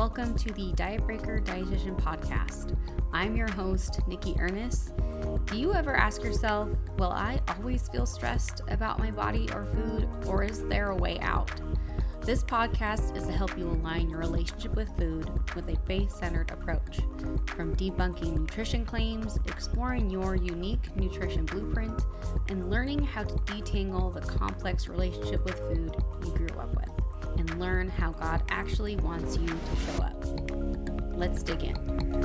welcome to the Diet Breaker Dietitian Podcast. I'm your host, Nikki Ernest. Do you ever ask yourself, will I always feel stressed about my body or food, or is there a way out? This podcast is to help you align your relationship with food with a faith-centered approach. From debunking nutrition claims, exploring your unique nutrition blueprint, and learning how to detangle the complex relationship with food you grew up with, and learn how God actually wants you to show up. Let's dig in.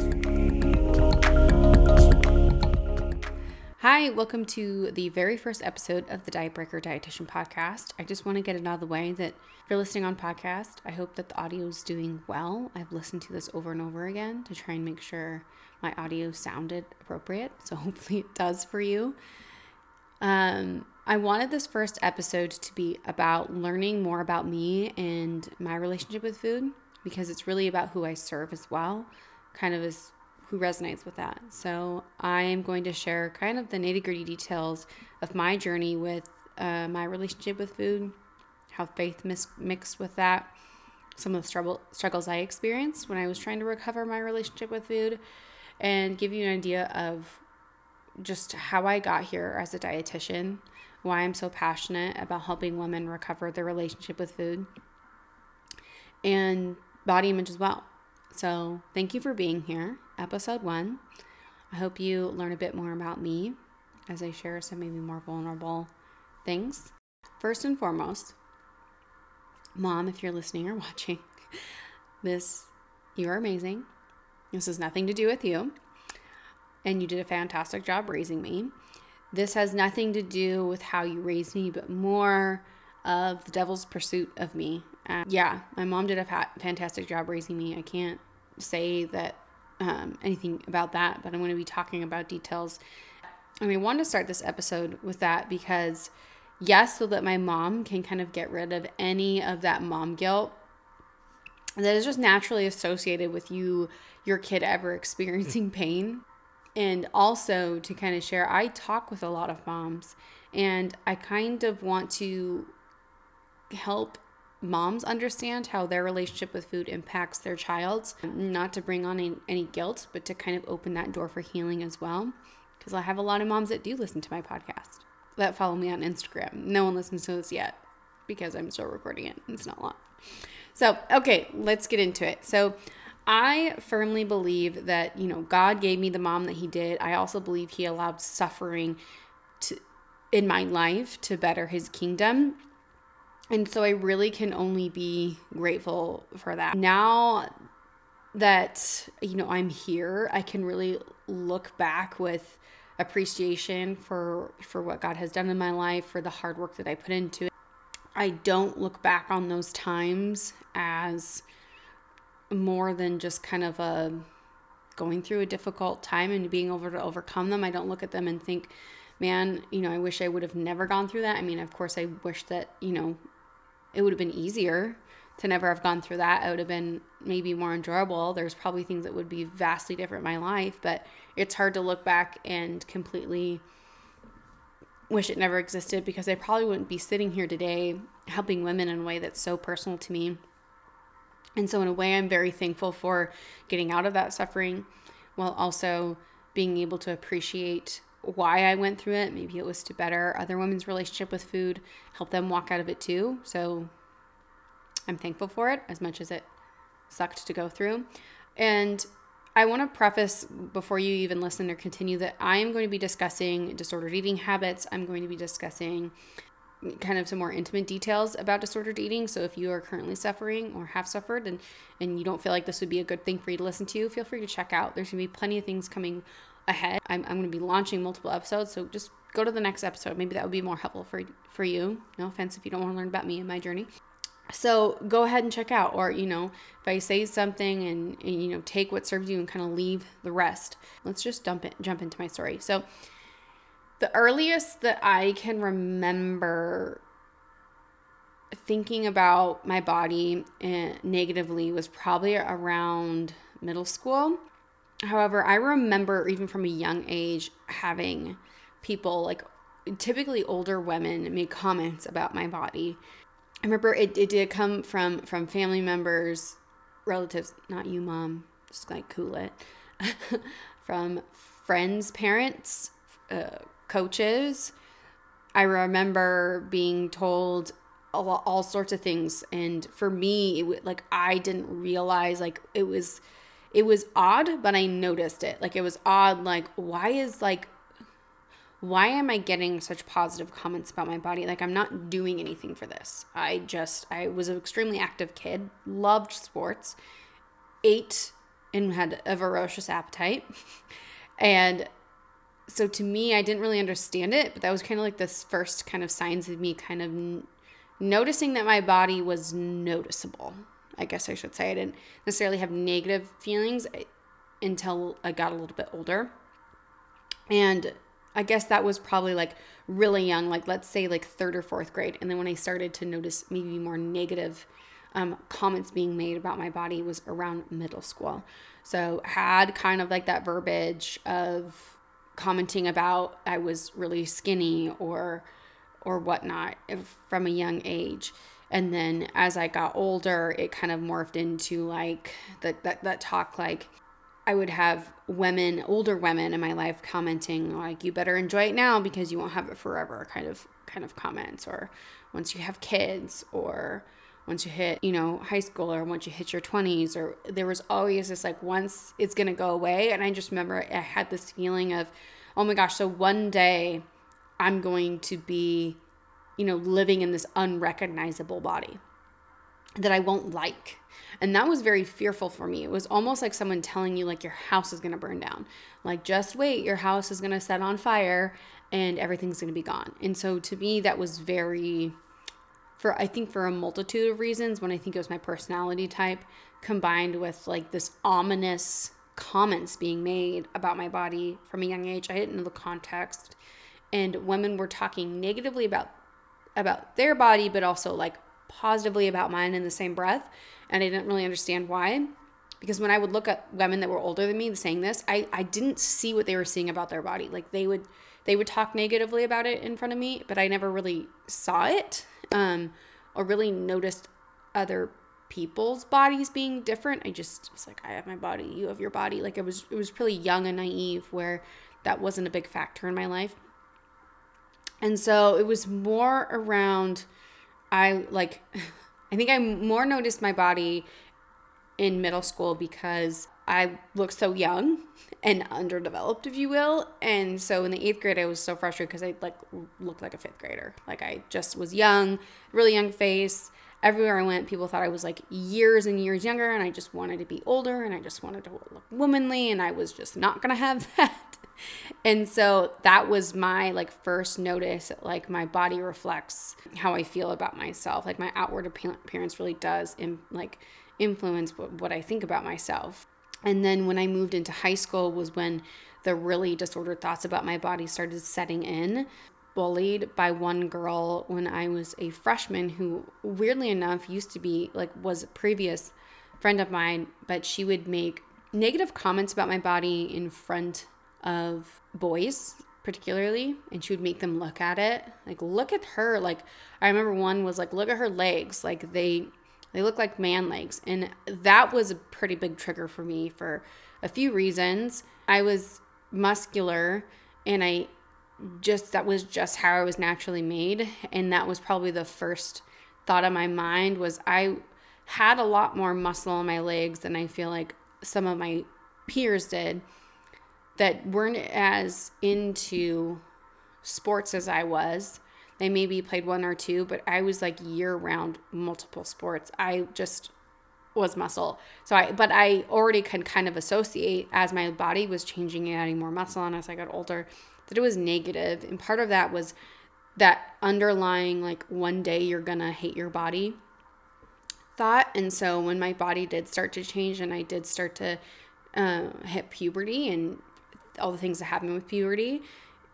Hi, welcome to the very first episode of the Diet Breaker Dietitian Podcast. I just want to get it out of the way that if you're listening on podcast, I hope that the audio is doing well. I've listened to this over and over again to try and make sure my audio sounded appropriate, so hopefully it does for you. I wanted this first episode to be about learning more about me and my relationship with food, because it's really about who I serve as well, kind of as who resonates with that. So I am going to share kind of the nitty-gritty details of my journey with my relationship with food, how faith mixed with that, some of the struggles I experienced when I was trying to recover my relationship with food, and give you an idea of just how I got here as a dietitian, why I'm so passionate about helping women recover their relationship with food, and body image as well. So thank you for being here. Episode 1. I hope you learn a bit more about me as I share some maybe more vulnerable things. First and foremost, Mom, if you're listening or watching this, you are amazing. This has nothing to do with you. And you did a fantastic job raising me. This has nothing to do with how you raised me, but more of the devil's pursuit of me. My mom did a fantastic job raising me. I can't say that anything about that, but I'm going to be talking about details. And I want to start this episode with that because, yes, so that my mom can kind of get rid of any of that mom guilt that is just naturally associated with your kid ever experiencing pain. And also to kind of share, I talk with a lot of moms, and I kind of want to help moms understand how their relationship with food impacts their child's, not to bring on any guilt, but to kind of open that door for healing as well. Because I have a lot of moms that do listen to my podcast, that follow me on Instagram. No one listens to this yet because I'm still recording it. It's not long. So, okay, let's get into it. So I firmly believe that, God gave me the mom that he did. I also believe he allowed suffering in my life to better his kingdom. And so I really can only be grateful for that. Now that, I'm here, I can really look back with appreciation for what God has done in my life, for the hard work that I put into it. I don't look back on those times as more than just kind of going through a difficult time and being able to overcome them. I don't look at them and think, man, I wish I would have never gone through that. I mean, of course, I wish that, it would have been easier to never have gone through that. It would have been maybe more enjoyable. There's probably things that would be vastly different in my life, but it's hard to look back and completely wish it never existed, because I probably wouldn't be sitting here today helping women in a way that's so personal to me. And so in a way, I'm very thankful for getting out of that suffering, while also being able to appreciate why I went through it. Maybe it was to better other women's relationship with food, help them walk out of it too. So I'm thankful for it, as much as it sucked to go through. And I want to preface, before you even listen or continue, that I am going to be discussing disordered eating habits. I'm going to be discussing kind of some more intimate details about disordered eating. So if you are currently suffering or have suffered and you don't feel like this would be a good thing for you to listen to, feel free to check out. There's going to be plenty of things coming ahead. I'm going to be launching multiple episodes, so just go to the next episode. Maybe that would be more helpful for you. No offense if you don't want to learn about me and my journey. So go ahead and check out, or, if I say something and take what serves you and kind of leave the rest. Let's just jump into my story. So the earliest that I can remember thinking about my body negatively was probably around middle school. However, I remember even from a young age having people, like typically older women, make comments about my body. I remember it did come from family members relatives, not you, mom, just like cool it, from friends, parents, coaches. I remember being told all sorts of things. And for me, I didn't realize, like, it was odd, but I noticed it. Like, it was odd. Like, why am I getting such positive comments about my body? Like, I'm not doing anything for this. I was an extremely active kid, loved sports, ate and had a voracious appetite. And so to me, I didn't really understand it, but that was kind of like this first kind of signs of me kind of noticing that my body was noticeable. I guess I should say. I didn't necessarily have negative feelings until I got a little bit older. And I guess that was probably like really young, like let's say like 3rd or 4th grade. And then when I started to notice maybe more negative comments being made about my body was around middle school. So had kind of like that verbiage of commenting about I was really skinny or whatnot from a young age. And then as I got older, it kind of morphed into like that talk, like I would have older women in my life commenting like, you better enjoy it now because you won't have it forever kind of comments, or once you have kids, or once you hit, high school, or once you hit your 20s, or there was always this like, once it's going to go away. And I just remember I had this feeling of, oh my gosh, so one day I'm going to be, living in this unrecognizable body that I won't like. And that was very fearful for me. It was almost like someone telling you like your house is going to burn down. Like, just wait, your house is going to set on fire and everything's going to be gone. And so to me, that was very, for a multitude of reasons, when I think it was my personality type combined with like this ominous comments being made about my body from a young age. I didn't know the context. And women were talking negatively about their body, but also like positively about mine in the same breath. And I didn't really understand why, because when I would look at women that were older than me saying this, I didn't see what they were seeing about their body. Like they would talk negatively about it in front of me, but I never really saw it or really noticed other people's bodies being different. I just was like, I have my body, you have your body. Like it was pretty young and naive where that wasn't a big factor in my life. And so it was more around, I think I more noticed my body in middle school because I looked so young and underdeveloped, if you will. And so in the 8th grade, I was so frustrated because I looked like a 5th grader. Like I just was young, really young face. Everywhere I went, people thought I was like years and years younger, and I just wanted to be older, and I just wanted to look womanly, and I was just not going to have that. And so that was my like first notice, like my body reflects how I feel about myself. Like my outward appearance really does influence what I think about myself. And then when I moved into high school was when the really disordered thoughts about my body started setting in. Bullied by one girl when I was a freshman who, weirdly enough, used to be was a previous friend of mine, but she would make negative comments about my body in front of boys particularly, and she would make them look at it. Like, look at her. Like, I remember one was like, look at her legs. Like, they look like man legs. And that was a pretty big trigger for me for a few reasons. I was muscular, and that was just how I was naturally made. And that was probably the first thought in my mind was I had a lot more muscle on my legs than I feel like some of my peers did that weren't as into sports as I was. They maybe played 1 or 2, but I was like year-round multiple sports. I just was muscle. But I already could kind of associate as my body was changing and adding more muscle on as I got older that it was negative. And part of that was that underlying like one day you're gonna hate your body thought. And so when my body did start to change and I did start to hit puberty and all the things that happen with puberty,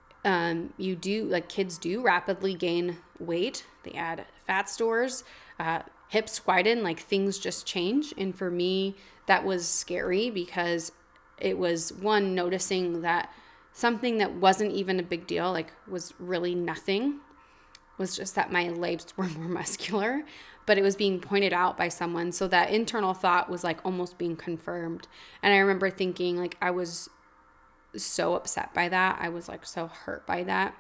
kids do rapidly gain weight. They add fat stores, hips widen, like things just change. And for me, that was scary because it was one, noticing that something that wasn't even a big deal, like was really nothing, was just that my legs were more muscular. but it was being pointed out by someone. So that internal thought was like almost being confirmed. And I remember thinking like I was so upset by that. I was like so hurt by that.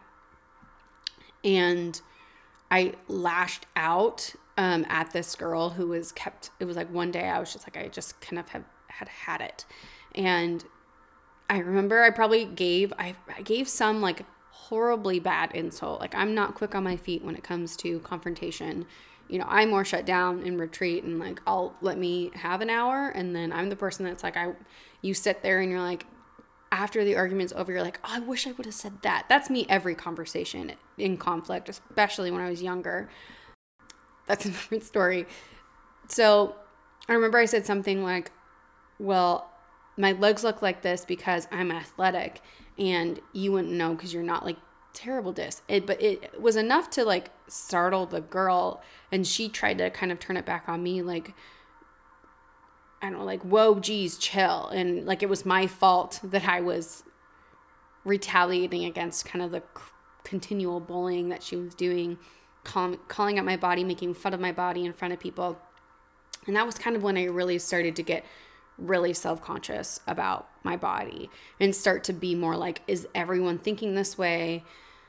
And I lashed out at this girl who was it was like one day I was just like, I just kind of had it. And I remember I probably gave some like horribly bad insult. Like I'm not quick on my feet when it comes to confrontation. You know, I'm more shut down and retreat and like, let me have an hour. And then I'm the person that's like, you sit there and you're like, after the argument's over, you're like, oh, I wish I would have said that. That's me every conversation in conflict, especially when I was younger. That's a different story. So I remember I said something like, well, my legs look like this because I'm athletic and you wouldn't know because you're not like terrible disc. But it was enough to like startle the girl, and she tried to kind of turn it back on me like, I don't know, like, whoa, geez, chill. And like it was my fault that I was retaliating against kind of the continual bullying that she was doing, calling out my body, making fun of my body in front of people. And that was kind of when I really started to get really self-conscious about my body and start to be more like, is everyone thinking this way?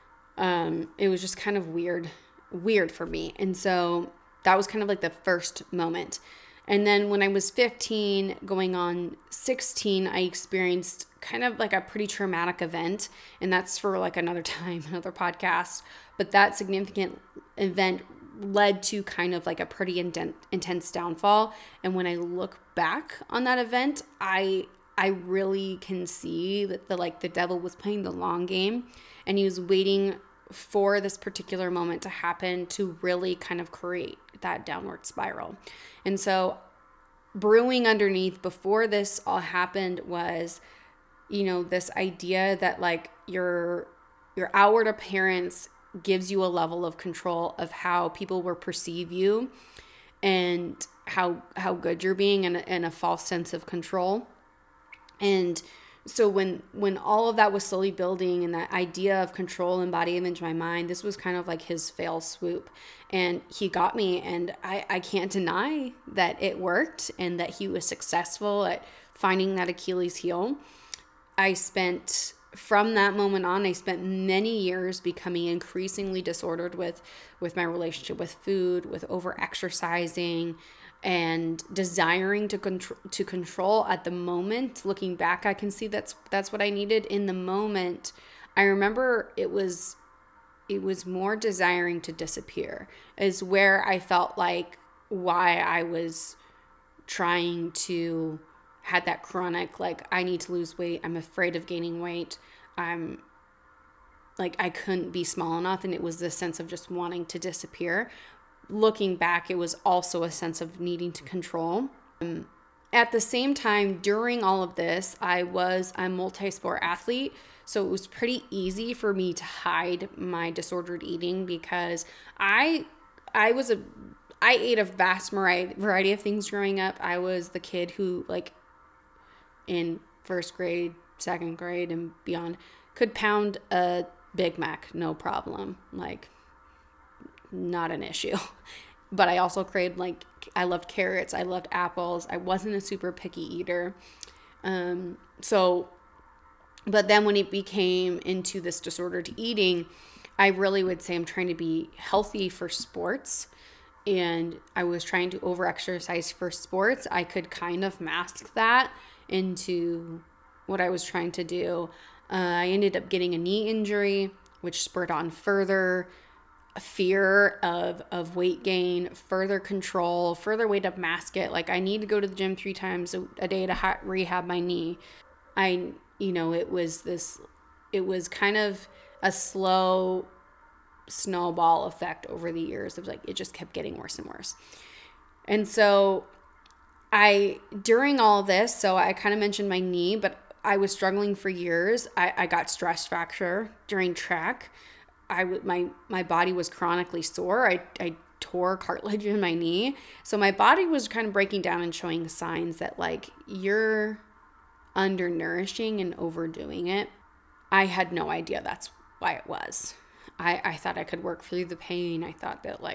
It was just kind of weird for me. And so that was kind of like the first moment. And then when I was 15 going on 16, I experienced kind of like a pretty traumatic event. And that's for like another time, another podcast. But that significant event led to kind of like a pretty intense downfall. And when I look back on that event, I really can see that the devil was playing the long game, and he was waiting for this particular moment to happen to really kind of create that downward spiral. And so brewing underneath before this all happened was, you know, this idea that like your outward appearance gives you a level of control of how people will perceive you and how good you're being, and a false sense of control. And so when all of that was slowly building and that idea of control and body image in my mind, this was kind of like his fail swoop. And he got me, and I can't deny that it worked and that he was successful at finding that Achilles heel. From that moment on, I spent many years becoming increasingly disordered with my relationship with food, with over-exercising, and desiring to control at the moment. Looking back, I can see that's what I needed in the moment. I remember it was more desiring to disappear is where I felt like why I was trying to had that chronic, like, I need to lose weight. I'm afraid of gaining weight. I'm like, I couldn't be small enough. And it was this sense of just wanting to disappear. Looking back, it was also a sense of needing to control. At the same time, during all of this, I was a multi-sport athlete. So it was pretty easy for me to hide my disordered eating because I ate a vast variety of things growing up. I was the kid who, like, in first grade, second grade, and beyond, could pound a Big Mac, no problem. Like, not an issue. But I also craved, like, I loved carrots. I loved apples. I wasn't a super picky eater. But then when it became into this disordered eating, I really would say I'm trying to be healthy for sports. And I was trying to over-exercise for sports. I could kind of mask that into what I was trying to do. I ended up getting a knee injury, which spurred on further fear of weight gain, further control, further way to mask it. Like, I need to go to the gym 3 times a day to rehab my knee. It was kind of a slow snowball effect over the years. It was like, it just kept getting worse and worse. And so during all this, so I kind of mentioned my knee, but I was struggling for years. I got stress fracture during track. My body was chronically sore. I tore cartilage in my knee. So my body was kind of breaking down and showing signs that, like, you're undernourishing and overdoing it. I had no idea that's why it was. I thought I could work through the pain. I thought that, like,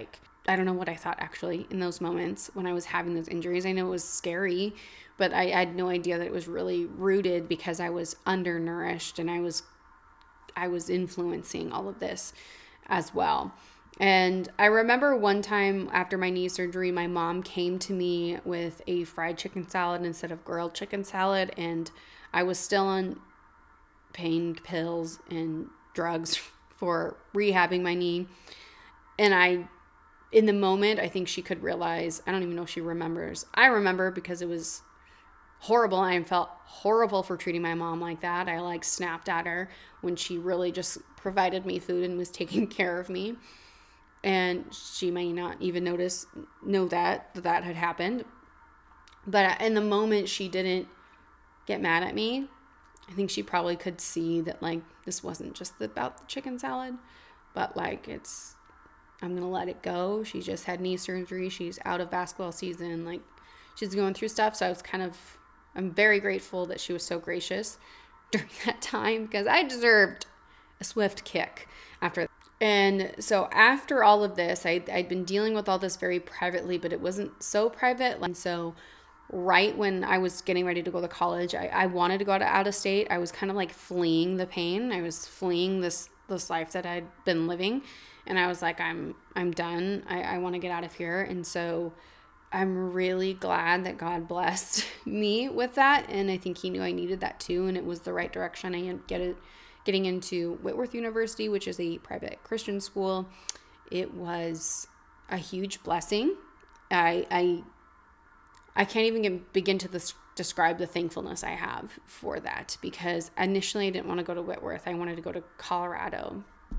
I don't know what I thought actually in those moments when I was having those injuries. I know it was scary, but I had no idea that it was really rooted because I was undernourished, and I was influencing all of this as well. And I remember one time after my knee surgery, my mom came to me with a fried chicken salad instead of grilled chicken salad. And I was still on pain pills and drugs for rehabbing my knee. And in the moment, I think she could realize, I don't even know if she remembers. I remember because it was horrible. I felt horrible for treating my mom like that. I like snapped at her when she really just provided me food and was taking care of me. And she may not even know that had happened. But in the moment, she didn't get mad at me. I think she probably could see that, like, this wasn't just about the chicken salad, but like, I'm going to let it go. She just had knee surgery. She's out of basketball season. Like, she's going through stuff. So I'm very grateful that she was so gracious during that time, because I deserved a swift kick after. And so after all of this, I'd been dealing with all this very privately, but it wasn't so private. And so right when I was getting ready to go to college, I wanted to go out of state. I was kind of like fleeing the pain. I was fleeing this life that I'd been living. And I was like, I'm done. I want to get out of here. And so I'm really glad that God blessed me with that. And I think he knew I needed that too. And it was the right direction. I ended getting into Whitworth University, which is a private Christian school. It was a huge blessing. I can't even begin to describe the thankfulness I have for that, because initially I didn't want to go to Whitworth. I wanted to go to Colorado,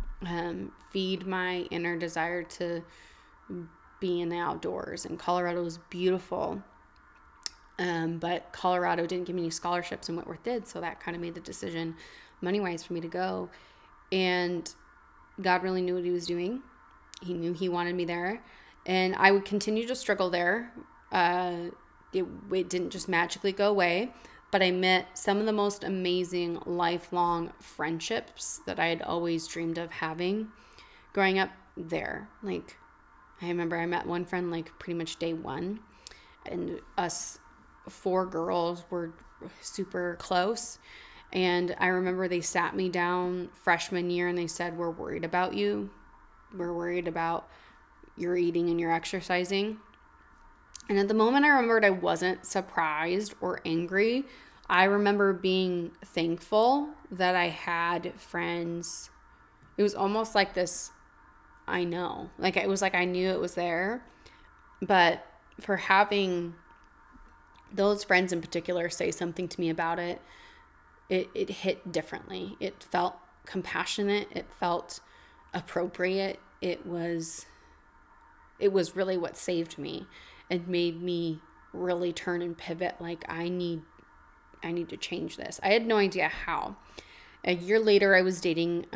feed my inner desire to be in the outdoors. And Colorado was beautiful, but Colorado didn't give me any scholarships, and Whitworth did. So that kind of made the decision money-wise for me to go. And God really knew what he was doing. He knew he wanted me there, and I would continue to struggle there. It didn't just magically go away, but I met some of the most amazing lifelong friendships that I had always dreamed of having growing up there. Like, I remember I met one friend like pretty much day one, and us 4 girls were super close. And I remember they sat me down freshman year and they said, "We're worried about you. We're worried about your eating and your exercising." And at the moment, I remembered I wasn't surprised or angry. I remember being thankful that I had friends. It was almost like this, I know. Like, it was like I knew it was there. But for having those friends in particular say something to me about it, it hit differently. It felt compassionate. It felt appropriate. It was really what saved me. It made me really turn and pivot. Like, I need to change this. I had no idea how. A year later, I was dating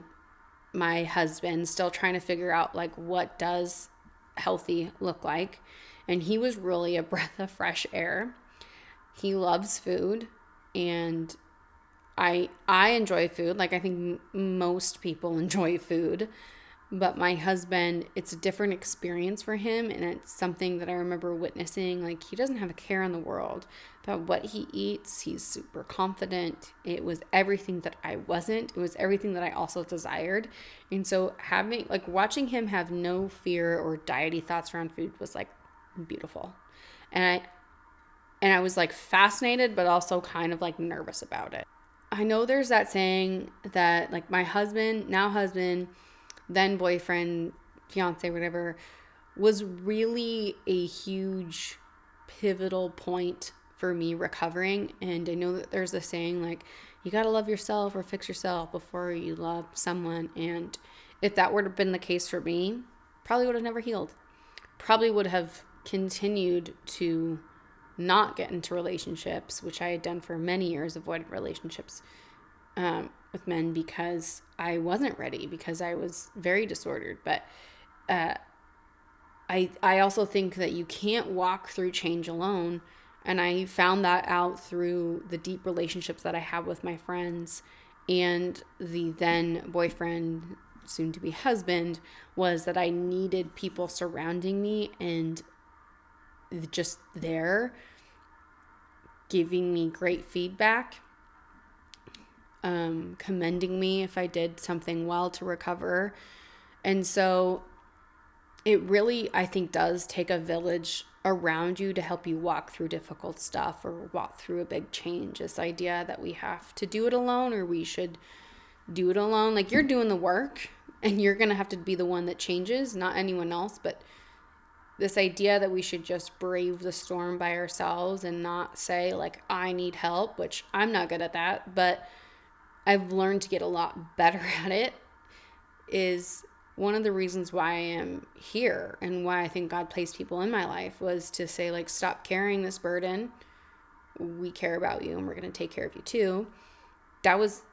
my husband, still trying to figure out, like, what does healthy look like. And he was really a breath of fresh air. He loves food, and I enjoy food. Like, I think most people enjoy food. But my husband, it's a different experience for him, and it's something that I remember witnessing. Like, he doesn't have a care in the world about what he eats. He's super confident. It was everything that I wasn't. It was everything that I also desired. And so watching him have no fear or diety thoughts around food was like beautiful. And I was like fascinated, but also kind of like nervous about it. I know there's that saying that, like, my husband, now husband, then boyfriend, fiance, whatever, was really a huge pivotal point for me recovering. And I know that there's a saying, like, you got to love yourself or fix yourself before you love someone. And if that would have been the case for me, probably would have never healed. Probably would have continued to not get into relationships, which I had done for many years, avoided relationships with men because I wasn't ready, because I was very disordered. But I also think that you can't walk through change alone. And I found that out through the deep relationships that I have with my friends and the then boyfriend soon-to-be husband was that I needed people surrounding me and just there giving me great feedback, commending me if I did something well to recover. And so it really, I think, does take a village around you to help you walk through difficult stuff or walk through a big change. This idea that we have to do it alone or we should do it alone. Like, you're doing the work and you're going to have to be the one that changes, not anyone else. But this idea that we should just brave the storm by ourselves and not say, like, I need help, which I'm not good at that, but I've learned to get a lot better at it, is one of the reasons why I am here and why I think God placed people in my life, was to say, like, stop carrying this burden. We care about you and we're going to take care of you too. That was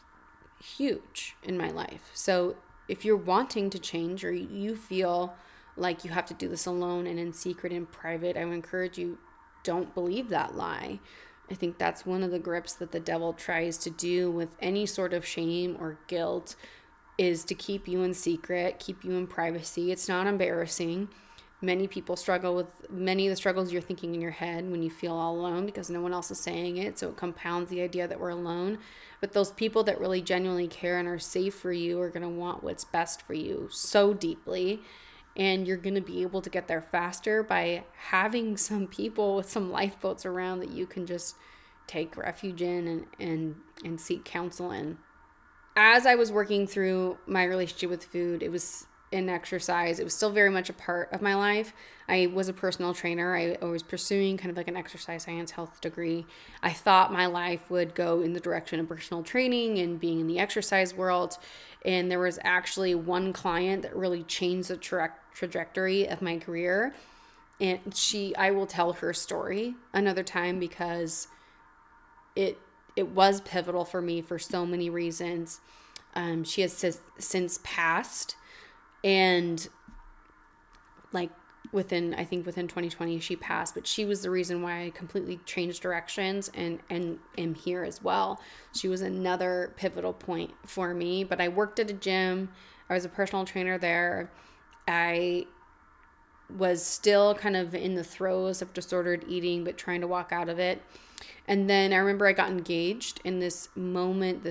huge in my life. So if you're wanting to change or you feel like you have to do this alone and in secret and private, I would encourage you, don't believe that lie. I think that's one of the grips that the devil tries to do with any sort of shame or guilt, is to keep you in secret, keep you in privacy. It's not embarrassing. Many people struggle with many of the struggles you're thinking in your head when you feel all alone because no one else is saying it. So it compounds the idea that we're alone. But those people that really genuinely care and are safe for you are going to want what's best for you so deeply. And you're going to be able to get there faster by having some people with some lifeboats around that you can just take refuge in and seek counsel in. As I was working through my relationship with food, it was in exercise. It was still very much a part of my life. I was a personal trainer. I was pursuing kind of like an exercise science health degree. I thought my life would go in the direction of personal training and being in the exercise world. And there was actually one client that really changed the trajectory of my career. And I will tell her story another time because it was pivotal for me for so many reasons. She has since passed, and like within 2020 she passed, but she was the reason why I completely changed directions and am here as well. She was another pivotal point for me. But I worked at a gym. I was a personal trainer there. I was still kind of in the throes of disordered eating, but trying to walk out of it. And then I remember I got engaged in this moment,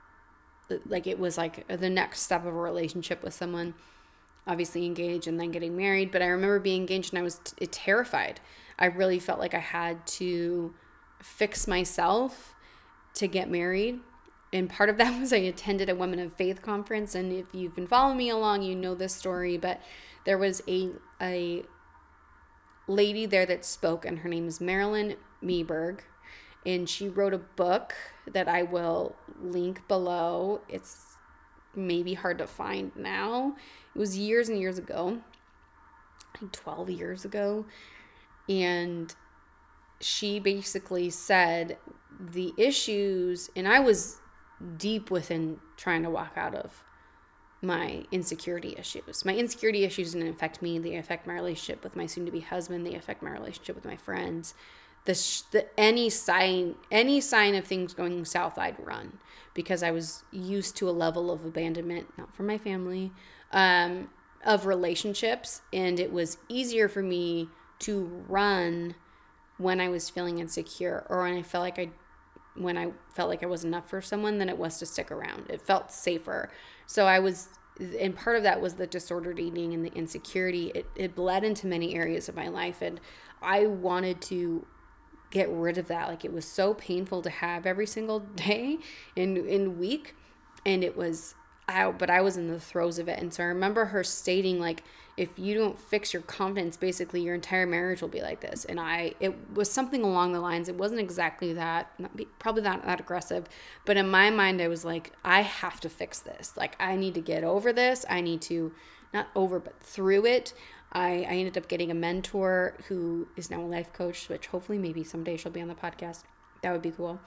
it was like the next step of a relationship with someone, obviously engaged and then getting married. But I remember being engaged and I was terrified. I really felt like I had to fix myself to get married. And part of that was I attended a Women of Faith conference. And if you've been following me along, you know this story, but there was a lady there that spoke, and her name is Marilyn Meberg. And she wrote a book that I will link below. It's maybe hard to find now. It was years and years ago, like 12 years ago. And she basically said the issues, and I was deep within trying to walk out of my insecurity issues. My insecurity issues didn't affect me. They affect my relationship with my soon-to-be husband. They affect my relationship with my friends. Any sign of things going south, I'd run, because I was used to a level of abandonment, not from my family, of relationships. And it was easier for me to run when I was feeling insecure, or when I felt like I wasn't enough for someone, than it was to stick around. It felt safer. So and part of that was the disordered eating and the insecurity. It bled into many areas of my life, and I wanted to get rid of that. Like, it was so painful to have every single day in week, and it was out, but I was in the throes of it. And so I remember her stating, like, if you don't fix your confidence, basically your entire marriage will be like this. And it was something along the lines, it wasn't exactly that, probably not that aggressive, but in my mind I was like, I have to fix this. Like, I need to get over this. I need to, not over, but through it. I ended up getting a mentor who is now a life coach, which hopefully maybe someday she'll be on the podcast. That would be cool.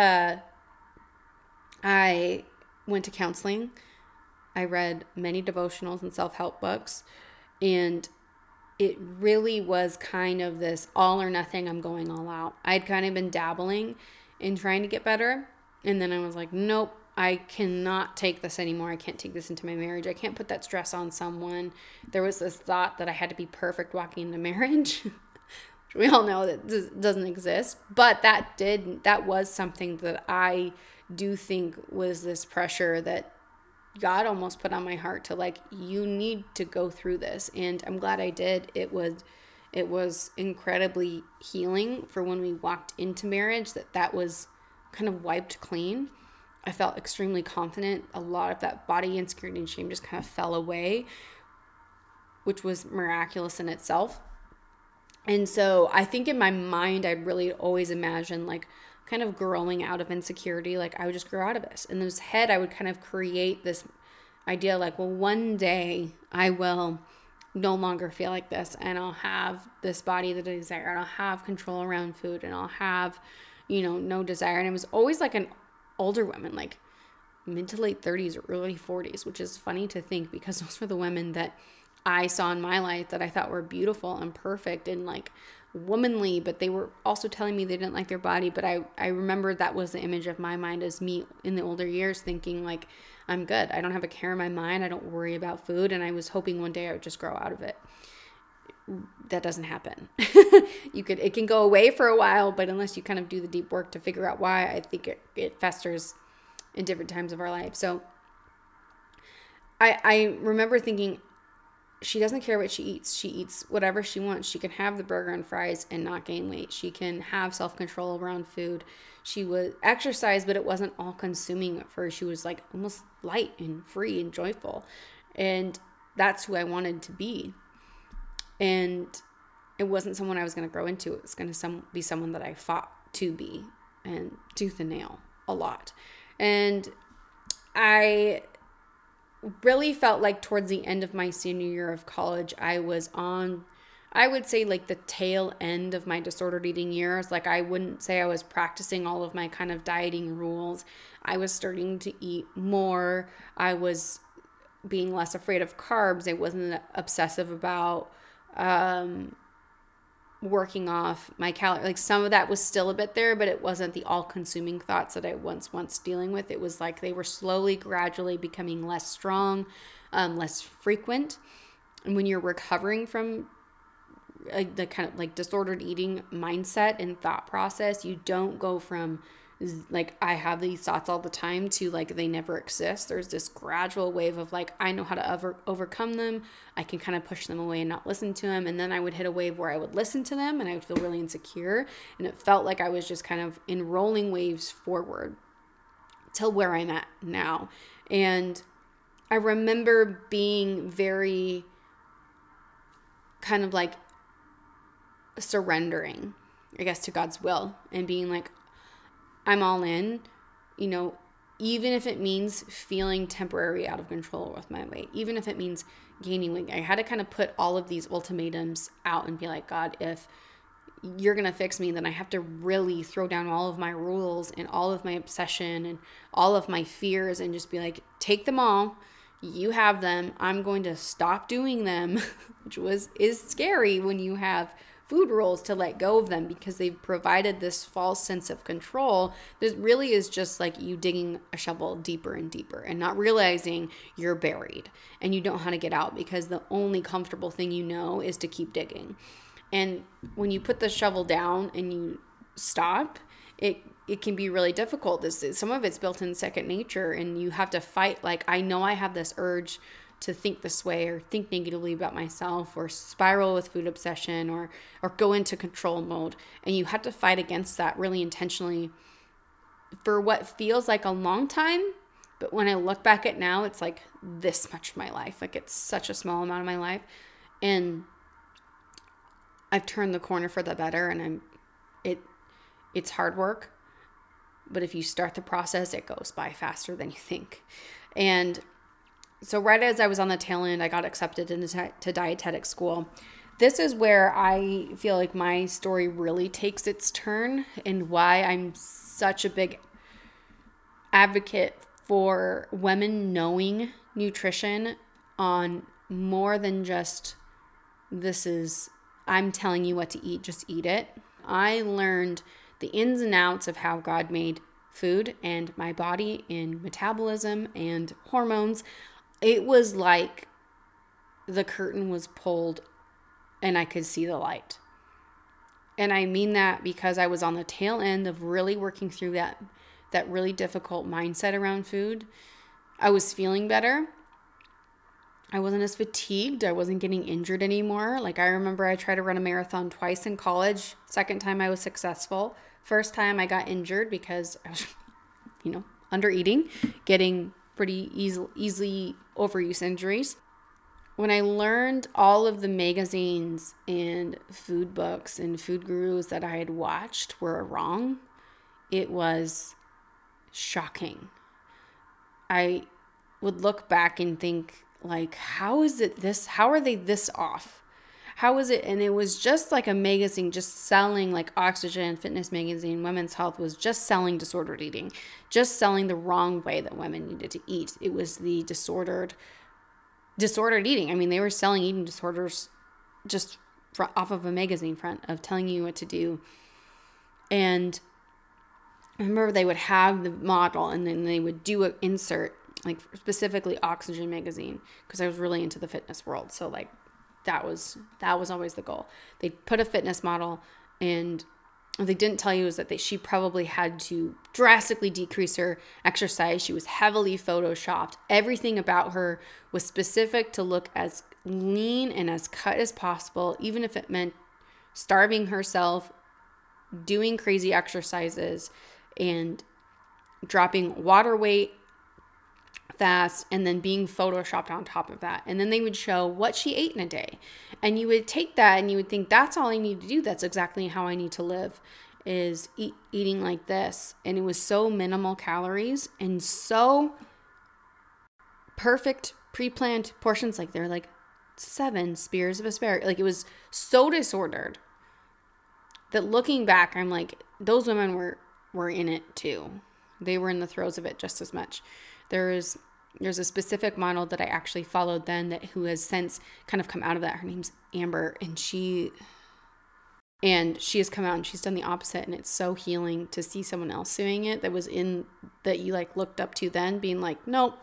I went to counseling. I read many devotionals and self-help books, and it really was kind of this all or nothing, I'm going all out. I'd kind of been dabbling in trying to get better, and then I was like, nope, I cannot take this anymore. I can't take this into my marriage. I can't put that stress on someone. There was this thought that I had to be perfect walking into marriage. We all know that doesn't exist. But that was something that I do think was this pressure that God almost put on my heart to like, you need to go through this. And I'm glad I did. It was incredibly healing for when we walked into marriage, that was kind of wiped clean. I felt extremely confident. A lot of that body insecurity and shame just kind of fell away, which was miraculous in itself. And so I think in my mind, I'd really always imagined like kind of growing out of insecurity. Like I would just grow out of this. In this head, I would kind of create this idea like, well, one day I will no longer feel like this and I'll have this body that I desire and I'll have control around food and I'll have, no desire. And it was always like an older women, like mid to late 30s or early 40s, which is funny to think because those were the women that I saw in my life that I thought were beautiful and perfect and like womanly, but they were also telling me they didn't like their body. But I remember that was the image of my mind as me in the older years thinking like, I'm good. I don't have a care in my mind. I don't worry about food. And I was hoping one day I would just grow out of it. That doesn't happen. It can go away for a while, but unless you kind of do the deep work to figure out why, I think it festers in different times of our life. So I remember thinking, she doesn't care what she eats. She eats whatever she wants. She can have the burger and fries and not gain weight. She can have self-control around food. She would exercise, but it wasn't all consuming at first. She was like almost light and free and joyful. And that's who I wanted to be. And it wasn't someone I was going to grow into. It was going to be someone that I fought to be and tooth and nail a lot. And I really felt like towards the end of my senior year of college, I was on, I would say like the tail end of my disordered eating years. Like I wouldn't say I was practicing all of my kind of dieting rules. I was starting to eat more. I was being less afraid of carbs. I wasn't obsessive about working off my calories. Like some of that was still a bit there, but it wasn't the all-consuming thoughts that I once dealing with. It was like they were slowly, gradually becoming less strong, less frequent. And when you're recovering from the kind of like disordered eating mindset and thought process, you don't go from like I have these thoughts all the time to like they never exist. There's this gradual wave of like I know how to overcome them. I can kind of push them away and not listen to them. And then I would hit a wave where I would listen to them and I would feel really insecure. And it felt like I was just kind of in rolling waves forward till where I'm at now. And I remember being very kind of like surrendering, I guess, to God's will and being like, I'm all in, even if it means feeling temporary out of control with my weight, even if it means gaining weight. I had to kind of put all of these ultimatums out and be like, God, if you're going to fix me, then I have to really throw down all of my rules and all of my obsession and all of my fears and just be like, take them all. You have them. I'm going to stop doing them, which is scary when you have food rules to let go of them because they've provided this false sense of control. This really is just like you digging a shovel deeper and deeper and not realizing you're buried and you don't know how to get out because the only comfortable thing you know is to keep digging. And when you put the shovel down and you stop, it can be really difficult. Some of it's built in second nature and you have to fight. Like, I know I have this urge to think this way or think negatively about myself or spiral with food obsession or go into control mode. And you have to fight against that really intentionally for what feels like a long time. But when I look back at now, it's like this much of my life. Like it's such a small amount of my life. And I've turned the corner for the better and it's hard work. But if you start the process, it goes by faster than you think. And so right as I was on the tail end, I got accepted into dietetic school. This is where I feel like my story really takes its turn and why I'm such a big advocate for women knowing nutrition on more than just I'm telling you what to eat, just eat it. I learned the ins and outs of how God made food and my body and metabolism and hormones, it was like the curtain was pulled and I could see the light. And I mean that because I was on the tail end of really working through that really difficult mindset around food. I was feeling better. I wasn't as fatigued. I wasn't getting injured anymore. Like, I remember I tried to run a marathon twice in college. Second time I was successful. First time I got injured because I was, under eating, getting pretty easily overuse injuries. When I learned all of the magazines and food books and food gurus that I had watched were wrong, it was shocking. I would look back and think, like, how are they this off? How is it? And it was just like a magazine just selling, like Oxygen, Fitness Magazine, Women's Health was just selling disordered eating, just selling the wrong way that women needed to eat. It was the disordered eating. I mean, they were selling eating disorders just off of a magazine front of telling you what to do. And I remember they would have the model and then they would do an insert, like specifically Oxygen magazine, because I was really into the fitness world. So like that was always the goal. They put a fitness model, and what they didn't tell you is that she probably had to drastically decrease her exercise. She was heavily photoshopped. Everything about her was specific to look as lean and as cut as possible, even if it meant starving herself, doing crazy exercises, and dropping water weight fast, and then being photoshopped on top of that. And then they would show what she ate in a day. And you would take that and you would think, that's all I need to do. That's exactly how I need to live, is eating like this. And it was so minimal calories and so perfect pre-planned portions. Like they're like 7 spears of asparagus. Like it was so disordered that looking back, I'm like, those women were in it too. They were in the throes of it just as much. There's a specific model that I actually followed then who has since kind of come out of that. Her name's Amber, and she has come out and she's done the opposite, and it's so healing to see someone else doing it that you like looked up to then, being like, nope,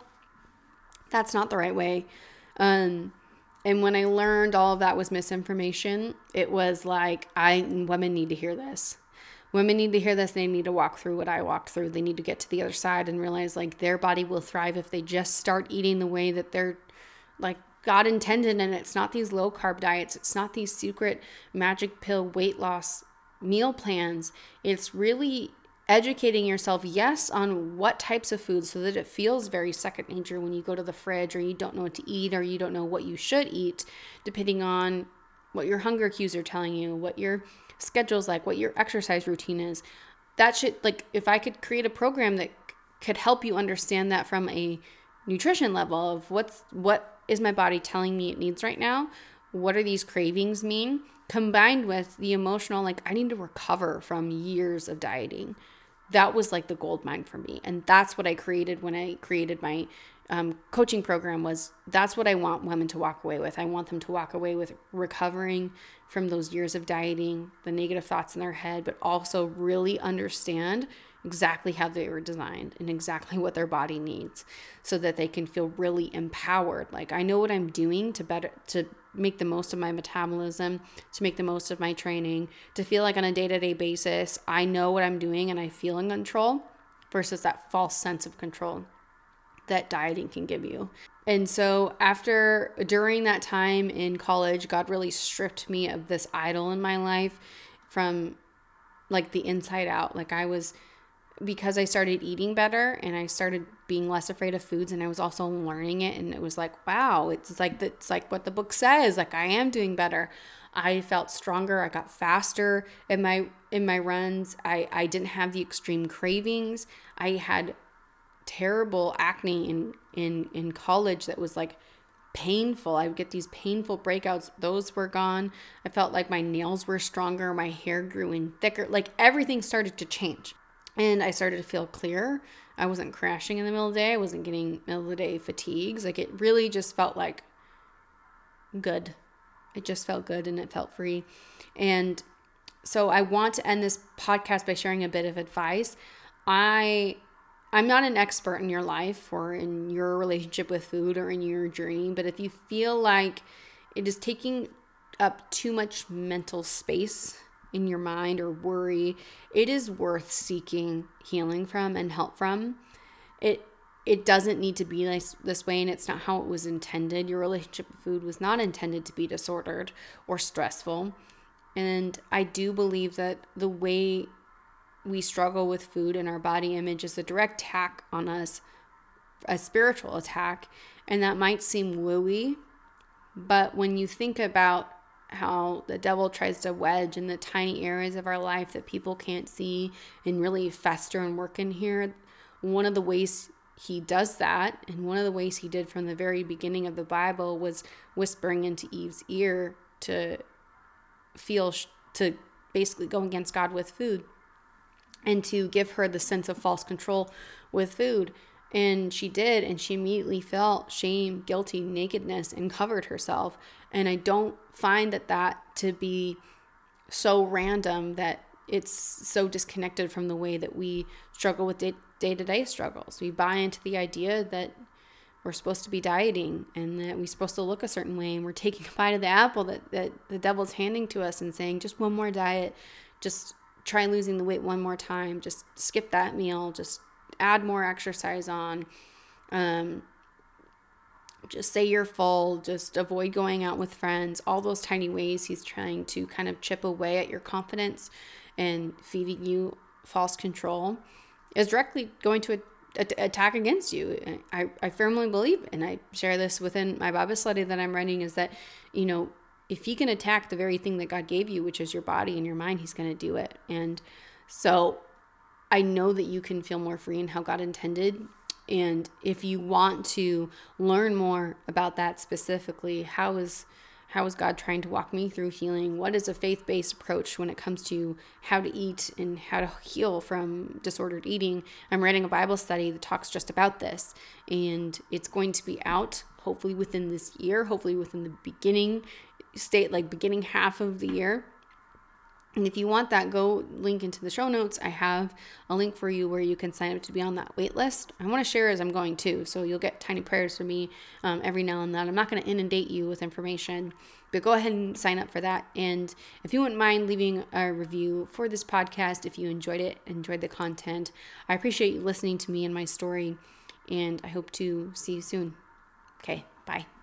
that's not the right way. And when I learned all of that was misinformation, it was like, women need to hear this. Women need to hear this. They need to walk through what I walked through. They need to get to the other side and realize like their body will thrive if they just start eating the way that they're like God intended. And it's not these low carb diets. It's not these secret magic pill weight loss meal plans. It's really educating yourself, yes, on what types of foods so that it feels very second nature when you go to the fridge or you don't know what to eat or you don't know what you should eat, depending on what your hunger cues are telling you, what your schedule's like, what your exercise routine is. That should, like, if I could create a program that could help you understand that from a nutrition level of what is my body telling me it needs right now, what are these cravings mean, combined with the emotional, like I need to recover from years of dieting. That was like the gold mine for me. And that's what I created when I created my coaching program. That's what I want women to walk away with. I want them to walk away with recovering from those years of dieting, the negative thoughts in their head, but also really understand exactly how they were designed and exactly what their body needs so that they can feel really empowered. Like, I know what I'm doing to make the most of my metabolism, to make the most of my training, to feel like on a day-to-day basis, I know what I'm doing and I feel in control versus that false sense of control that dieting can give you. And so during that time in college, God really stripped me of this idol in my life from like the inside out. Like because I started eating better and I started being less afraid of foods, and I was also learning it, and it was like, wow, it's like what the book says, like I am doing better. I felt stronger. I got faster in my runs. I didn't have the extreme cravings. I had terrible acne in college that was like painful. I would get these painful breakouts. Those were gone. I felt like my nails were stronger. My hair grew in thicker. Like everything started to change. And I started to feel clear. I wasn't crashing in the middle of the day. I wasn't getting middle of the day fatigues. Like it really just felt like good. It just felt good and it felt free. And so I want to end this podcast by sharing a bit of advice. I'm not an expert in your life or in your relationship with food or in your journey, but if you feel like it is taking up too much mental space in your mind or worry, it is worth seeking healing from and help from. It doesn't need to be this way, and it's not how it was intended. Your relationship with food was not intended to be disordered or stressful. And I do believe that the way we struggle with food and our body image is a direct attack on us, a spiritual attack. And that might seem wooey, but when you think about how the devil tries to wedge in the tiny areas of our life that people can't see and really fester and work in here, one of the ways he does that, and one of the ways he did from the very beginning of the Bible, was whispering into Eve's ear to to basically go against God with food and to give her the sense of false control with food. And she did, and she immediately felt shame, guilty, nakedness, and covered herself. And I don't find that to be so random, that it's so disconnected from the way that we struggle with day-to-day struggles. We buy into the idea that we're supposed to be dieting and that we're supposed to look a certain way, and we're taking a bite of the apple that the devil's handing to us and saying, just one more diet, just try losing the weight one more time, just skip that meal, just add more exercise on, just say you're full, just avoid going out with friends. All those tiny ways he's trying to kind of chip away at your confidence and feeding you false control is directly going to attack against you. I firmly believe, and I share this within my Bible study that I'm running, is that, if he can attack the very thing that God gave you, which is your body and your mind, he's going to do it. And so I know that you can feel more free in how God intended. And if you want to learn more about that specifically, how is God trying to walk me through healing? What is a faith-based approach when it comes to how to eat and how to heal from disordered eating? I'm writing a Bible study that talks just about this, and it's going to be out hopefully within this year, hopefully within the beginning half of the year. And if you want that, go link into the show notes. I have a link for you where you can sign up to be on that wait list. I want to share as I'm going too, so you'll get tiny prayers from me every now and then. I'm not going to inundate you with information, but go ahead and sign up for that. And if you wouldn't mind leaving a review for this podcast, if you enjoyed the content, I appreciate you listening to me and my story, and I hope to see you soon. Okay, bye.